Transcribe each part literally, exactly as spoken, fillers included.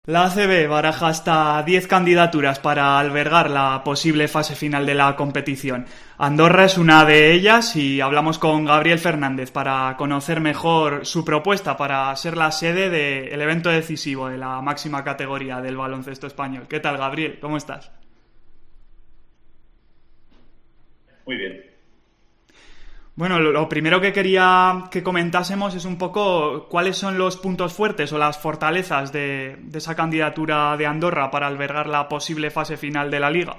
La A C B baraja hasta diez candidaturas para albergar la posible fase final de la competición. Andorra es una de ellas y hablamos con Gabriel Fernández para conocer mejor su propuesta para ser la sede del evento decisivo de la máxima categoría del baloncesto español. ¿Qué tal, Gabriel? ¿Cómo estás? Muy bien. Bueno, lo primero que quería que comentásemos es un poco cuáles son los puntos fuertes o las fortalezas de, de esa candidatura de Andorra para albergar la posible fase final de la Liga.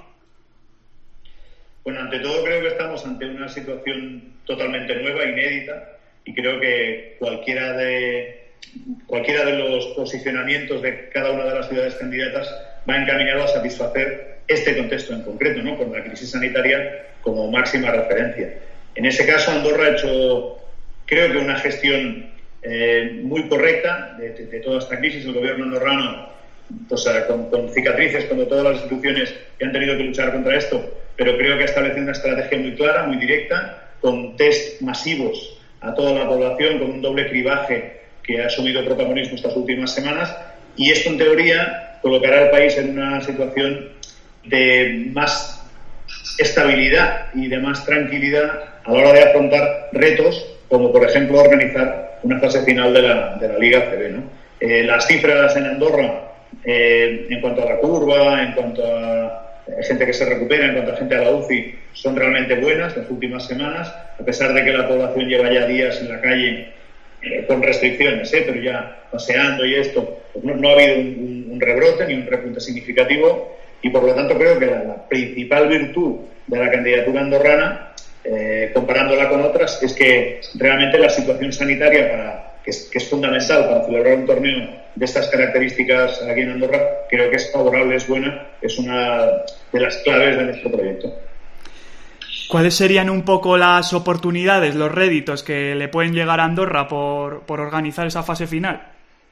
Bueno, ante todo creo que estamos ante una situación totalmente nueva, inédita, y creo que cualquiera de, cualquiera de los posicionamientos de cada una de las ciudades candidatas va encaminado a satisfacer este contexto en concreto, ¿no? Con la crisis sanitaria como máxima referencia. En ese caso, Andorra ha hecho, creo que una gestión eh, muy correcta de, de, de toda esta crisis. El gobierno andorrano, pues, con, con cicatrices, como todas las instituciones que han tenido que luchar contra esto, pero creo que ha establecido una estrategia muy clara, muy directa, con test masivos a toda la población, con un doble cribaje que ha asumido protagonismo estas últimas semanas, y esto, en teoría, colocará al país en una situación de más estabilidad y de más tranquilidad a la hora de afrontar retos, como por ejemplo organizar una fase final de la, de la Liga A C B, ¿no? Eh, las cifras en Andorra, eh, en cuanto a la curva, en cuanto a gente que se recupera, en cuanto a gente a la U C I, son realmente buenas las últimas semanas, a pesar de que la población lleva ya días en la calle eh, con restricciones, ¿eh? pero ya paseando y esto, pues no, no ha habido un, un rebrote ni un repunte significativo, y por lo tanto creo que la, la principal virtud de la candidatura andorrana, Eh, comparándola con otras, es que realmente la situación sanitaria, para, que, es, que es fundamental para celebrar un torneo de estas características aquí en Andorra, creo que es favorable, es buena, es una de las claves de nuestro proyecto. ¿Cuáles serían un poco las oportunidades, los réditos que le pueden llegar a Andorra por, por organizar esa fase final?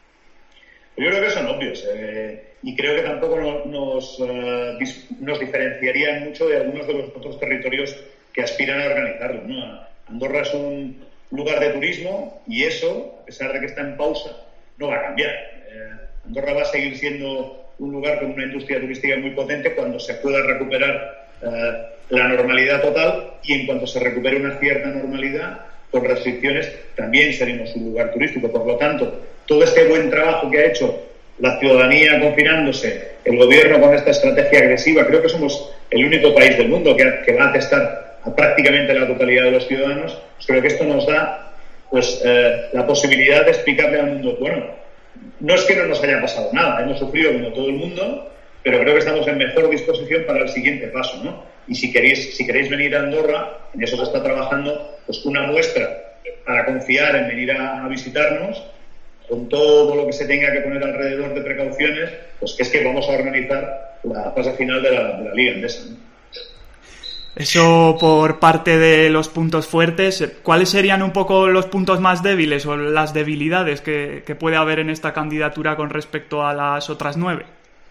Yo creo que son obvios eh, y creo que tampoco nos, nos, uh, dis, nos diferenciarían mucho de algunos de los otros territorios que aspiran a organizarlo, ¿no? Andorra es un lugar de turismo y eso, a pesar de que está en pausa, no va a cambiar. Eh, Andorra va a seguir siendo un lugar con una industria turística muy potente cuando se pueda recuperar eh, la normalidad total, y en cuanto se recupere una cierta normalidad, con restricciones, también seremos un lugar turístico. Por lo tanto, todo este buen trabajo que ha hecho la ciudadanía confinándose, el gobierno con esta estrategia agresiva, creo que somos el único país del mundo que, que va a testar a prácticamente la totalidad de los ciudadanos. Pues creo que esto nos da pues eh, la posibilidad de explicarle al mundo, bueno, no es que no nos haya pasado nada, hemos sufrido como todo el mundo, pero creo que estamos en mejor disposición para el siguiente paso, ¿no? Y si queréis, si queréis venir a Andorra, en eso se está trabajando, pues una muestra para confiar en venir a, a visitarnos, con todo lo que se tenga que poner alrededor de precauciones, pues es que vamos a organizar la fase final de la, de la Liga Endesa, ¿no? Eso por parte de los puntos fuertes. ¿Cuáles serían un poco los puntos más débiles o las debilidades que, que puede haber en esta candidatura con respecto a las otras nueve?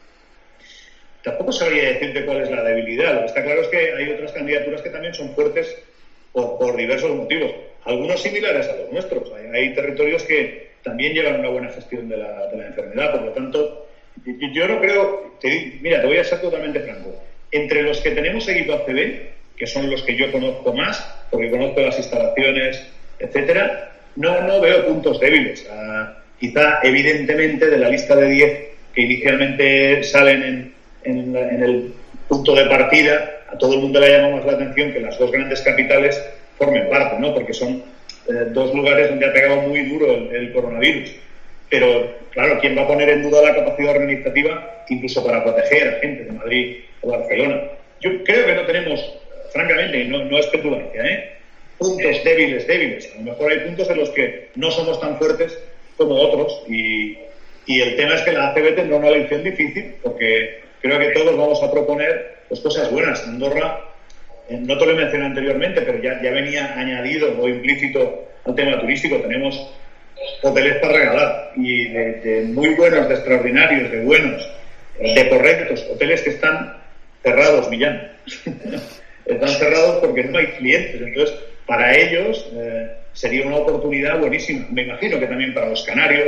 Tampoco sabría decirte cuál es la debilidad. Lo que está claro es que hay otras candidaturas que también son fuertes por, por diversos motivos, algunos similares a los nuestros. Hay, hay territorios que también llevan una buena gestión de la, de la enfermedad, por lo tanto, yo no creo... Te, mira, te voy a ser totalmente franco. Entre los que tenemos equipo A C B, que son los que yo conozco más, porque conozco las instalaciones, etcétera, no, no veo puntos débiles. Uh, quizá, evidentemente, de la lista de diez que inicialmente salen en, en, en el punto de partida, a todo el mundo le ha llamado más la atención que las dos grandes capitales formen parte, ¿no? Porque son eh, dos lugares donde ha pegado muy duro el, el coronavirus. Pero, claro, ¿quién va a poner en duda la capacidad organizativa incluso para proteger a gente de Madrid o Barcelona? Yo creo que no tenemos, francamente, y no, no es petulancia, ¿eh? puntos débiles, débiles. A lo mejor hay puntos en los que no somos tan fuertes como otros, y, y el tema es que la A C B tendrá una elección difícil, porque creo que todos vamos a proponer pues, cosas buenas. Andorra, eh, no te lo he mencionado anteriormente, pero ya, ya venía añadido o implícito al tema turístico. Tenemos hoteles para regalar, y de, de muy buenos, de extraordinarios, de buenos, de correctos, hoteles que están cerrados, Millán. Están cerrados porque no hay clientes. Entonces, para ellos eh, sería una oportunidad buenísima. Me imagino que también para los canarios,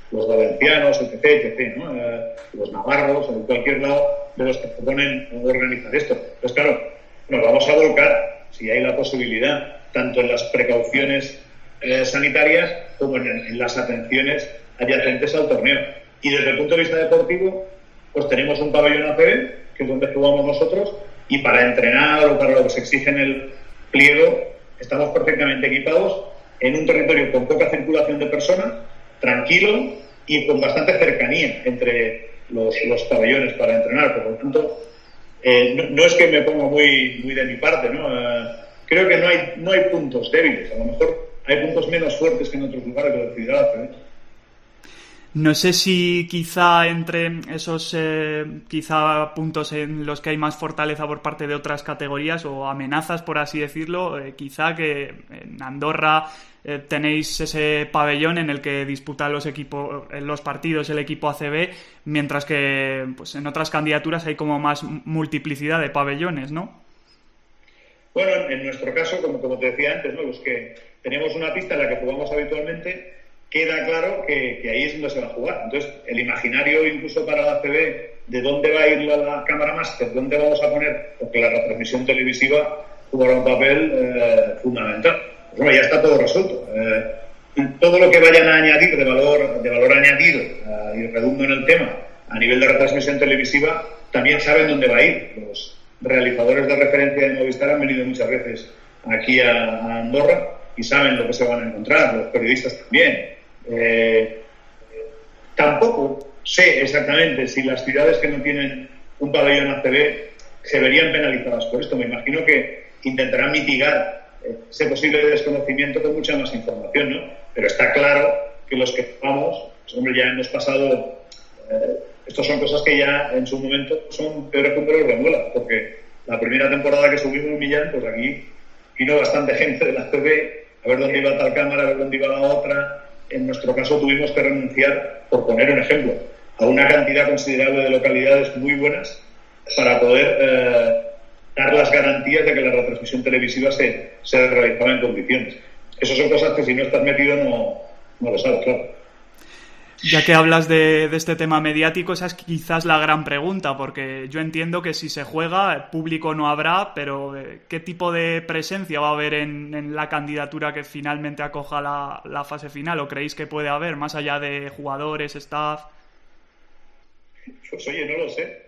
los valencianos, etcétera, etcétera, ¿no? Eh, los navarros, en cualquier lado de los que proponen organizar esto. Pues claro, nos vamos a volcar, si hay la posibilidad, tanto en las precauciones eh, sanitarias como en, en las atenciones adyacentes al torneo. Y desde el punto de vista deportivo, pues tenemos un pabellón A C B, que es donde jugamos nosotros, y para entrenar o para lo que se exige en el pliego, estamos perfectamente equipados en un territorio con poca circulación de personas, tranquilo y con bastante cercanía entre los, los pabellones para entrenar. Por lo tanto, eh, no, no es que me ponga muy, muy de mi parte, ¿no? Eh, creo que no hay, no hay puntos débiles. A lo mejor hay puntos menos fuertes que en otros lugares de la ciudad, ¿eh? No sé si quizá entre esos eh, quizá puntos en los que hay más fortaleza por parte de otras categorías o amenazas, por así decirlo, eh, quizá que en Andorra eh, tenéis ese pabellón en el que disputan los equipos, los partidos el equipo A C B, mientras que pues en otras candidaturas hay como más multiplicidad de pabellones, ¿no? Bueno, en nuestro caso, como, como te decía antes, ¿no? Los que tenemos una pista en la que jugamos habitualmente, queda claro que, que ahí es donde se va a jugar. Entonces, el imaginario incluso para la A C B de dónde va a ir la, la cámara máster, dónde vamos a poner, porque la retransmisión televisiva jugará un papel eh, fundamental. Pues bueno, ya está todo resuelto. Eh, todo lo que vayan a añadir de valor, de valor añadido, eh, y redundo en el tema, a nivel de retransmisión televisiva, también saben dónde va a ir. Los realizadores de referencia de Movistar han venido muchas veces aquí a, a Andorra y saben lo que se van a encontrar, los periodistas también. Eh, tampoco sé exactamente si las ciudades que no tienen un pabellón A C B se verían penalizadas por esto. Me imagino que intentarán mitigar eh, ese posible desconocimiento con mucha más información, ¿no? Pero está claro que los que vamos, pues, hombre, ya hemos pasado. Eh, estas son cosas que ya en su momento son peores que un pelo de muela, porque la primera temporada que subimos en Millán, pues aquí vino bastante gente de la A C B a ver dónde iba tal cámara, a ver dónde iba la otra. En nuestro caso tuvimos que renunciar, por poner un ejemplo, a una cantidad considerable de localidades muy buenas para poder eh, dar las garantías de que la retransmisión televisiva se, se realizaba en condiciones. Esas son cosas que si no estás metido no, no lo sabes, claro. Ya que hablas de, de este tema mediático, esa es quizás la gran pregunta, porque yo entiendo que si se juega, público no habrá, pero ¿qué tipo de presencia va a haber en, en la candidatura que finalmente acoja la, la fase final? ¿O creéis que puede haber, más allá de jugadores, staff? Pues oye, no lo sé.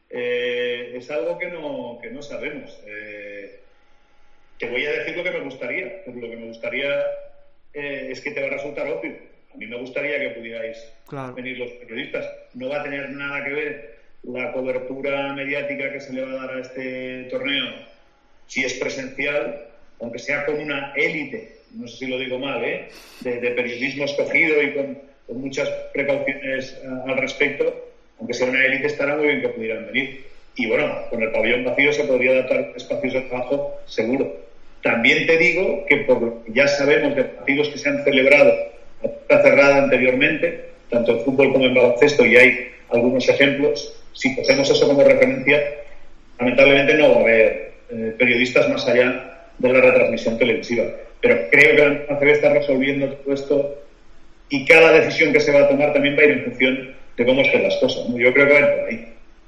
Eh, es algo que no, que no sabemos. Eh, te voy a decir lo que me gustaría, pero lo que me gustaría eh, es que te va a resultar obvio. A mí me gustaría que pudierais claro. venir los periodistas. No va a tener nada que ver la cobertura mediática que se le va a dar a este torneo si es presencial, aunque sea con una élite, no sé si lo digo mal, ¿eh? de, de periodismo escogido y con, con muchas precauciones uh, al respecto. Aunque sea una élite, estará muy bien que pudieran venir. Y bueno, con el pabellón vacío se podría adaptar espacios de trabajo seguro. También te digo que por lo que ya sabemos de partidos que se han celebrado está cerrada anteriormente, tanto en fútbol como en baloncesto, y hay algunos ejemplos. Si cogemos eso como referencia, lamentablemente no va a haber eh, periodistas más allá de la retransmisión televisiva. Pero creo que la A C B está resolviendo todo esto y cada decisión que se va a tomar también va a ir en función de cómo estén las cosas, ¿no? Yo creo que va a ir por ahí.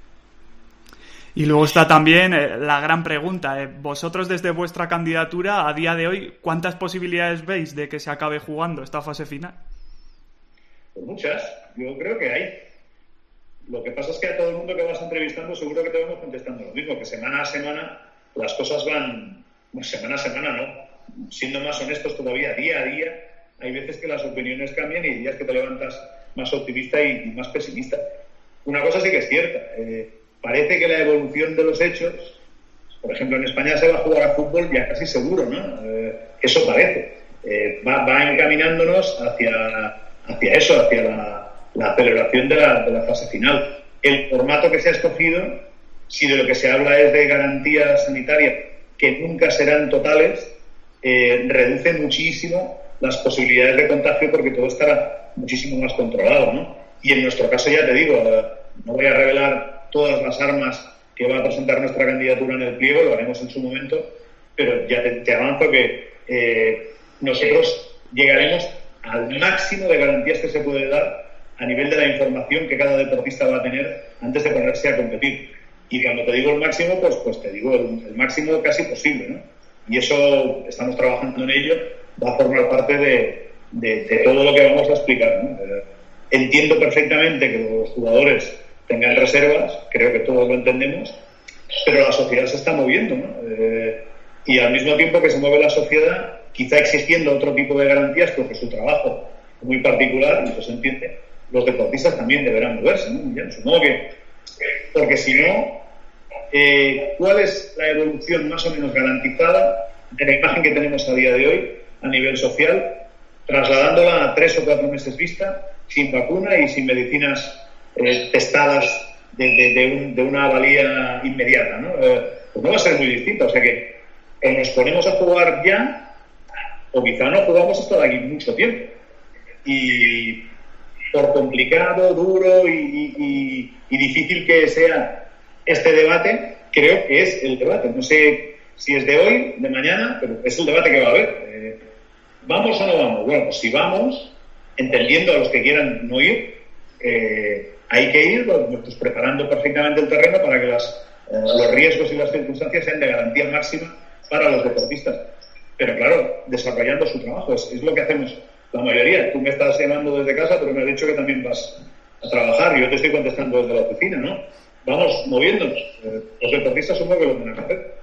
Y luego está también eh, la gran pregunta. Eh, vosotros desde vuestra candidatura, a día de hoy, ¿cuántas posibilidades veis de que se acabe jugando esta fase final? Pues muchas. Yo creo que hay. Lo que pasa es que a todo el mundo que vas entrevistando seguro que te vamos contestando lo mismo, que semana a semana las cosas van... Bueno, semana a semana no. Siendo más honestos todavía, día a día, hay veces que las opiniones cambian y hay días que te levantas más optimista y, y más pesimista. Una cosa sí que es cierta. Eh, Parece que la evolución de los hechos, por ejemplo, en España se va a jugar a fútbol ya casi seguro, ¿no? Eh, eso parece. Eh, va, va encaminándonos hacia, hacia eso, hacia la, la celebración de la, de la fase final. El formato que se ha escogido, si de lo que se habla es de garantía sanitaria, que nunca serán totales, eh, reduce muchísimo las posibilidades de contagio porque todo estará muchísimo más controlado, ¿no? Y en nuestro caso, ya te digo, eh, no voy a revelar todas las armas que va a presentar nuestra candidatura en el pliego, lo haremos en su momento, pero ya te, te avanzo que eh, nosotros llegaremos al máximo de garantías que se puede dar a nivel de la información que cada deportista va a tener antes de ponerse a competir. Y cuando te digo el máximo, pues, pues te digo el, el máximo casi posible, ¿no? Y eso, estamos trabajando en ello, va a formar parte de, de, de todo lo que vamos a explicar, ¿no? Eh, entiendo perfectamente que los jugadores tengan reservas, creo que todos lo entendemos, pero la sociedad se está moviendo, ¿no? Eh, y al mismo tiempo que se mueve la sociedad, quizá existiendo otro tipo de garantías, porque su trabajo es muy particular, y eso se entiende, los deportistas también deberán moverse, ¿no? Ya, supongo que, porque si no, eh, ¿cuál es la evolución más o menos garantizada de la imagen que tenemos a día de hoy a nivel social, trasladándola a tres o cuatro meses vista, sin vacuna y sin medicinas eh, testadas de, de, de, un, de una valía inmediata, ¿no? Eh, pues no va a ser muy distinto, o sea que o nos ponemos a jugar ya, o quizá no jugamos hasta de aquí mucho tiempo. Y por complicado, duro y, y, y difícil que sea este debate, creo que es el debate. No sé si es de hoy, de mañana, pero es el debate que va a haber. Eh, ¿Vamos o no vamos? Bueno, pues si vamos, entendiendo a los que quieran no ir, eh, hay que ir pues, preparando perfectamente el terreno para que las, eh, los riesgos y las circunstancias sean de garantía máxima para los deportistas. Pero claro, desarrollando su trabajo, es, es lo que hacemos la mayoría. Tú me estás llamando desde casa, pero me has dicho que también vas a trabajar y yo te estoy contestando desde la oficina, ¿no? Vamos moviéndonos. Eh, los deportistas son lo que lo tienen que hacer.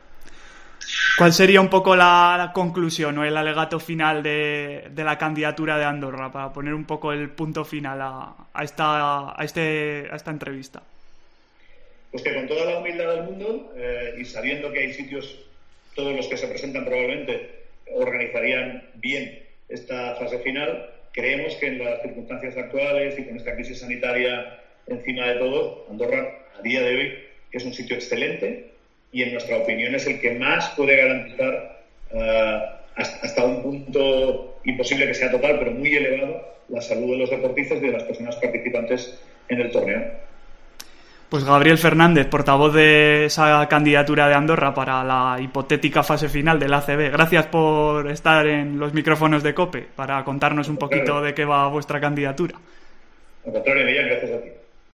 ¿Cuál sería un poco la, la conclusión o el alegato final de, de la candidatura de Andorra para poner un poco el punto final a, a, esta, a, este, a esta entrevista? Pues que con toda la humildad del mundo eh, y sabiendo que hay sitios, todos los que se presentan probablemente organizarían bien esta fase final, creemos que en las circunstancias actuales y con esta crisis sanitaria encima de todo, Andorra a día de hoy es un sitio excelente y en nuestra opinión es el que más puede garantizar uh, hasta, hasta un punto imposible que sea total, pero muy elevado, la salud de los deportistas y de las personas participantes en el torneo. Pues Gabriel Fernández, portavoz de esa candidatura de Andorra para la hipotética fase final del A C B. Gracias por estar en los micrófonos de COPE para contarnos un poquito de qué va vuestra candidatura. Al contrario, Millán, gracias a ti.